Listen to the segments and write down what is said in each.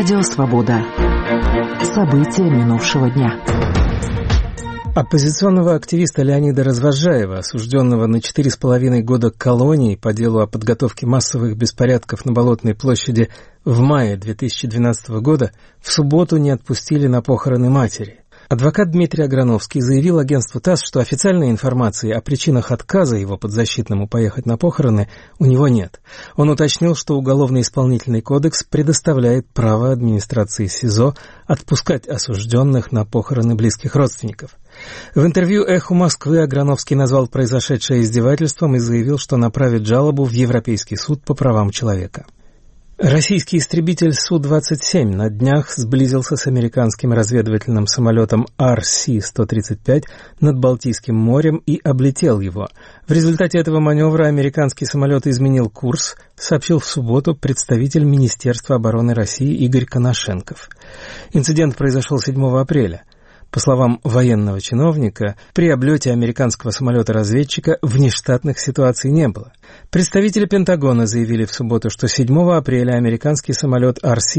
Радио Свобода. События минувшего дня. Оппозиционного активиста Леонида Развозжаева, осужденного на 4,5 года колонии по делу о подготовке массовых беспорядков на Болотной площади в мае 2012 года, в субботу не отпустили на похороны матери. Адвокат Дмитрий Аграновский заявил агентству ТАСС, что официальной информации о причинах отказа его подзащитному поехать на похороны у него нет. Он уточнил, что Уголовно-исполнительный кодекс предоставляет право администрации СИЗО отпускать осужденных на похороны близких родственников. В интервью «Эху Москвы» Аграновский назвал произошедшее издевательством и заявил, что направит жалобу в Европейский суд по правам человека. Российский истребитель Су-27 на днях сблизился с американским разведывательным самолетом RC-135 над Балтийским морем и облетел его. В результате этого маневра американский самолет изменил курс, сообщил в субботу представитель Министерства обороны России Игорь Коношенков. Инцидент произошел 7 апреля. По словам военного чиновника, при облете американского самолета-разведчика внештатных ситуаций не было. Представители Пентагона заявили в субботу, что 7 апреля американский самолет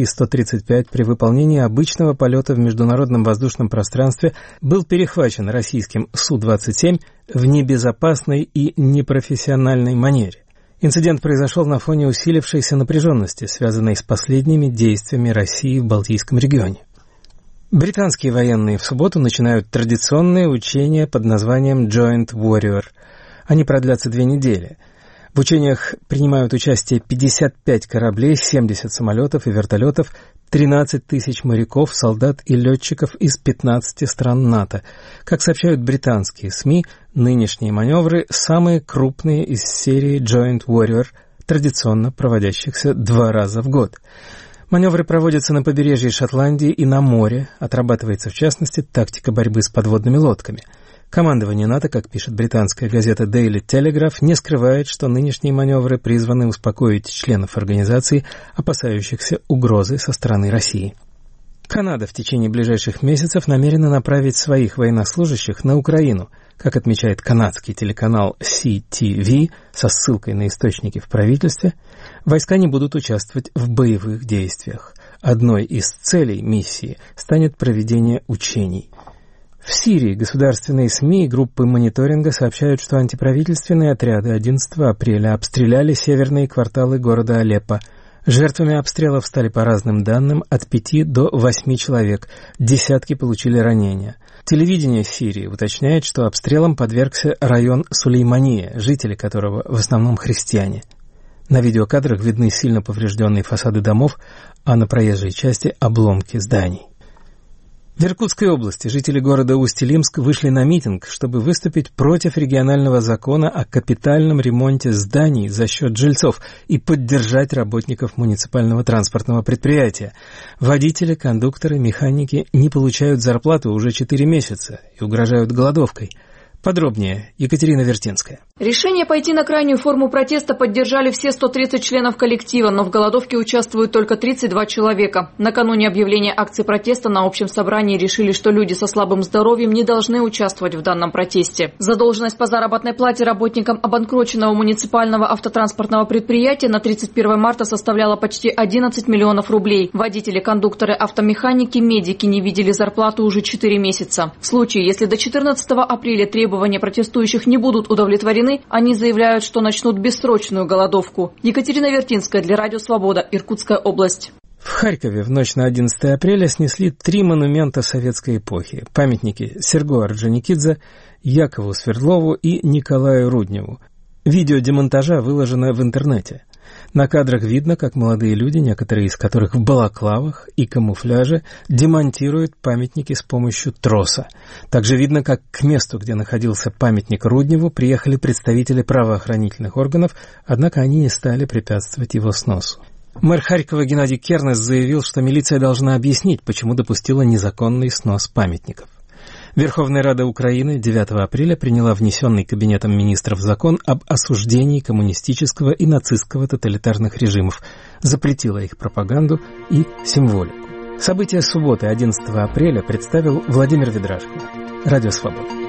RC-135 при выполнении обычного полета в международном воздушном пространстве был перехвачен российским Су-27 в небезопасной и непрофессиональной манере. Инцидент произошел на фоне усилившейся напряженности, связанной с последними действиями России в Балтийском регионе. Британские военные в субботу начинают традиционные учения под названием Joint Warrior. Они продлятся 2 недели. В учениях принимают участие 55 кораблей, 70 самолетов и вертолетов, 13 тысяч моряков, солдат и летчиков из 15 стран НАТО. Как сообщают британские СМИ, нынешние маневры самые крупные из серии Joint Warrior, традиционно проводящихся 2 раза в год. Маневры проводятся на побережье Шотландии и на море, отрабатывается в частности тактика борьбы с подводными лодками. Командование НАТО, как пишет британская газета Daily Telegraph, не скрывает, что нынешние маневры призваны успокоить членов организации, опасающихся угрозы со стороны России. Канада в течение ближайших месяцев намерена направить своих военнослужащих на Украину. Как отмечает канадский телеканал CTV со ссылкой на источники в правительстве, войска не будут участвовать в боевых действиях. Одной из целей миссии станет проведение учений. В Сирии государственные СМИ и группы мониторинга сообщают, что антиправительственные отряды 11 апреля обстреляли северные кварталы города Алеппо. Жертвами обстрелов стали, по разным данным, от 5 до 8 человек, десятки получили ранения. Телевидение Сирии уточняет, что обстрелам подвергся район Сулеймания, жители которого в основном христиане. На видеокадрах видны сильно поврежденные фасады домов, а на проезжей части обломки зданий. В Иркутской области жители города Усть-Илимск вышли на митинг, чтобы выступить против регионального закона о капитальном ремонте зданий за счет жильцов и поддержать работников муниципального транспортного предприятия. Водители, кондукторы, механики не получают зарплату уже 4 месяца и угрожают голодовкой. Подробнее Екатерина Вертинская. Решение пойти на крайнюю форму протеста поддержали все 130 членов коллектива, но в голодовке участвуют только 32 человека. Накануне объявления акции протеста на общем собрании решили, что люди со слабым здоровьем не должны участвовать в данном протесте. Задолженность по заработной плате работникам обанкроченного муниципального автотранспортного предприятия на 31 марта составляла почти 11 миллионов рублей. Водители, кондукторы, автомеханики, медики не видели зарплату уже 4 месяца. В случае, если до 14 апреля требования протестующих не будут удовлетворены, они заявляют, что начнут бессрочную голодовку. Екатерина Вертинская для Радио Свобода, Иркутская область. В Харькове в ночь на 11 апреля снесли 3 монумента советской эпохи. Памятники Серго Орджоникидзе, Якову Свердлову и Николаю Рудневу. Видео демонтажа выложено в интернете. На кадрах видно, как молодые люди, некоторые из которых в балаклавах и камуфляже, демонтируют памятники с помощью троса. Также видно, как к месту, где находился памятник Рудневу, приехали представители правоохранительных органов, однако они не стали препятствовать его сносу. Мэр Харькова Геннадий Кернес заявил, что милиция должна объяснить, почему допустила незаконный снос памятников. Верховная Рада Украины 9 апреля приняла внесенный Кабинетом министров закон об осуждении коммунистического и нацистского тоталитарных режимов, запретила их пропаганду и символику. События субботы 11 апреля представил Владимир Ведрашкин. Радио Свобода.